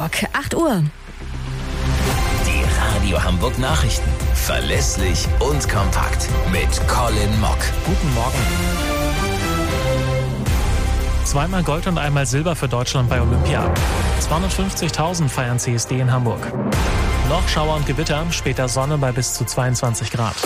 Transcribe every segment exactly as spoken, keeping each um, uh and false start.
Hamburg, acht Uhr. Die Radio Hamburg Nachrichten. Verlässlich und kompakt. Mit Colin Mock. Guten Morgen. Zweimal Gold und einmal Silber für Deutschland bei Olympia. zweihundertfünfzigtausend feiern C S D in Hamburg. Noch Schauer und Gewitter, später Sonne bei bis zu zweiundzwanzig Grad.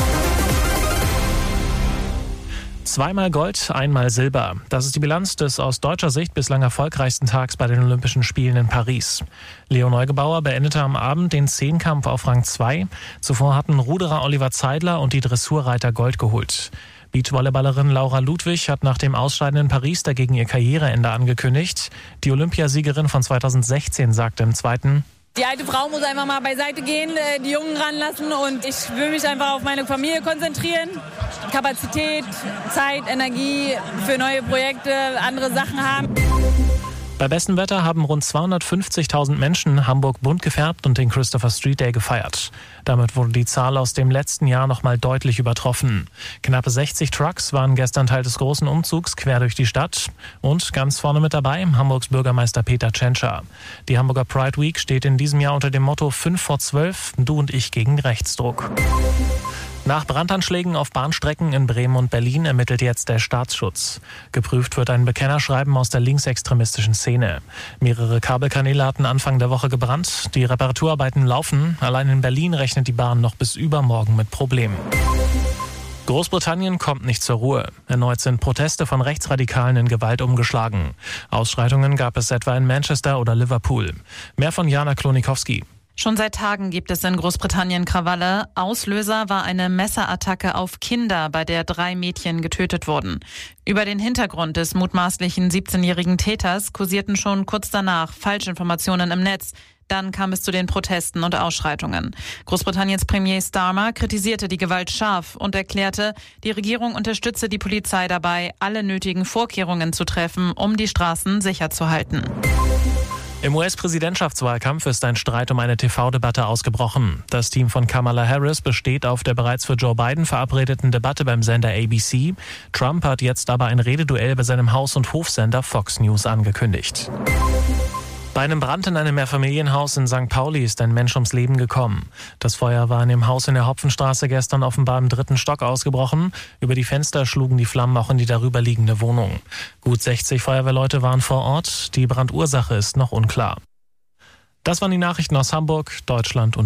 Zweimal Gold, einmal Silber. Das ist die Bilanz des aus deutscher Sicht bislang erfolgreichsten Tags bei den Olympischen Spielen in Paris. Leo Neugebauer beendete am Abend den Zehnkampf auf Rang zwei. Zuvor hatten Ruderer Oliver Zeidler und die Dressurreiter Gold geholt. Beachvolleyballerin Laura Ludwig hat nach dem Ausscheiden in Paris dagegen ihr Karriereende angekündigt. Die Olympiasiegerin von zweitausendsechzehn sagte im Zweiten: Die alte Frau muss einfach mal beiseite gehen, die Jungen ranlassen und ich will mich einfach auf meine Familie konzentrieren. Kapazität, Zeit, Energie für neue Projekte, andere Sachen haben. Bei bestem Wetter haben rund zweihundertfünfzigtausend Menschen Hamburg bunt gefärbt und den Christopher Street Day gefeiert. Damit wurde die Zahl aus dem letzten Jahr noch mal deutlich übertroffen. Knappe sechzig Trucks waren gestern Teil des großen Umzugs quer durch die Stadt. Und ganz vorne mit dabei Hamburgs Bürgermeister Peter Tschentscher. Die Hamburger Pride Week steht in diesem Jahr unter dem Motto fünf vor zwölf, du und ich gegen Rechtsdruck. Nach Brandanschlägen auf Bahnstrecken in Bremen und Berlin ermittelt jetzt der Staatsschutz. Geprüft wird ein Bekennerschreiben aus der linksextremistischen Szene. Mehrere Kabelkanäle hatten Anfang der Woche gebrannt. Die Reparaturarbeiten laufen. Allein in Berlin rechnet die Bahn noch bis übermorgen mit Problemen. Großbritannien kommt nicht zur Ruhe. Erneut sind Proteste von Rechtsradikalen in Gewalt umgeschlagen. Ausschreitungen gab es etwa in Manchester oder Liverpool. Mehr von Jana Klonikowski. Schon seit Tagen gibt es in Großbritannien Krawalle. Auslöser war eine Messerattacke auf Kinder, bei der drei Mädchen getötet wurden. Über den Hintergrund des mutmaßlichen siebzehnjährigen Täters kursierten schon kurz danach Falschinformationen im Netz. Dann kam es zu den Protesten und Ausschreitungen. Großbritanniens Premier Starmer kritisierte die Gewalt scharf und erklärte, die Regierung unterstütze die Polizei dabei, alle nötigen Vorkehrungen zu treffen, um die Straßen sicher zu halten. Im U S-Präsidentschaftswahlkampf ist ein Streit um eine T V-Debatte ausgebrochen. Das Team von Kamala Harris besteht auf der bereits für Joe Biden verabredeten Debatte beim Sender A B C. Trump hat jetzt aber ein Rededuell bei seinem Haus- und Hofsender Fox News angekündigt. Bei einem Brand in einem Mehrfamilienhaus in Sankt Pauli ist ein Mensch ums Leben gekommen. Das Feuer war in dem Haus in der Hopfenstraße gestern offenbar im dritten Stock ausgebrochen. Über die Fenster schlugen die Flammen auch in die darüberliegende Wohnung. Gut sechzig Feuerwehrleute waren vor Ort. Die Brandursache ist noch unklar. Das waren die Nachrichten aus Hamburg, Deutschland und